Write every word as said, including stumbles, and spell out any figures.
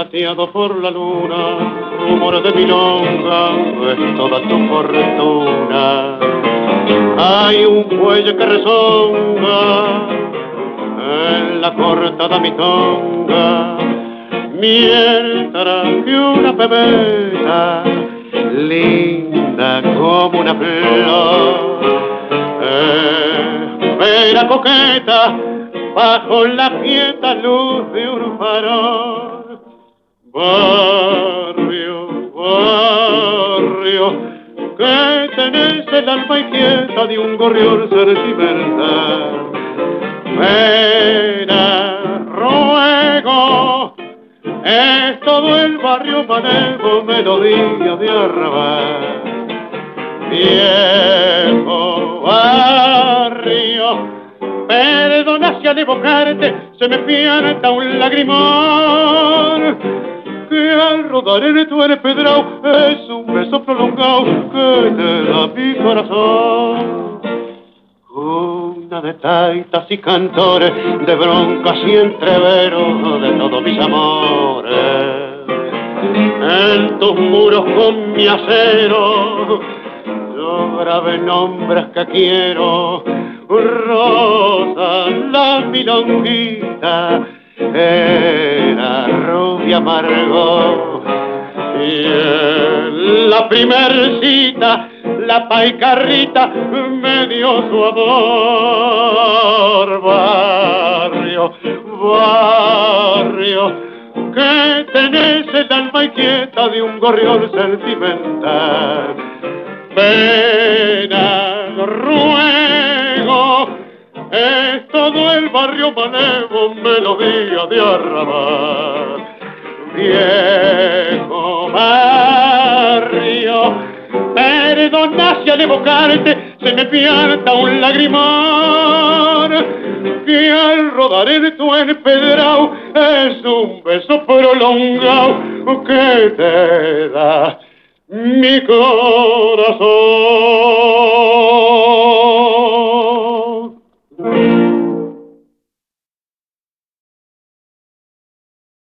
plateado por la luna, rumor de milonga, es toda tu fortuna. Hay un cuello que rezonga en la cortada mitonga, mientras que una pebeta linda como una flor espera coqueta bajo la quieta luz de un farol. Barrio, barrio, que tenés el alma inquieta de un gorrión sentimental. Pena, ruego, es todo el barrio manejo, melodía de arrabal. Viejo barrio, perdona si al evocarte se me pianta un lagrimón, que al rodar en tu empedrado es un beso prolongado que te da mi corazón. Una de taitas y cantores, de broncas y entreveros de todos mis amores. En tus muros con mi acero yo grabé nombres que quiero. Rosa, la milonguita, era rubia amargo. Y en la primer cita, la paicarrita me dio su amor. Barrio, barrio, que tenés el alma inquieta de un gorrión sentimental. Pena, ruego, es todo el barrio manejo, melodía de arrabal. Viejo barrio, perdona si al evocarte se me pianta un lagrimón, que al rodar en tu empedrado es un beso prolongado que te da mi corazón.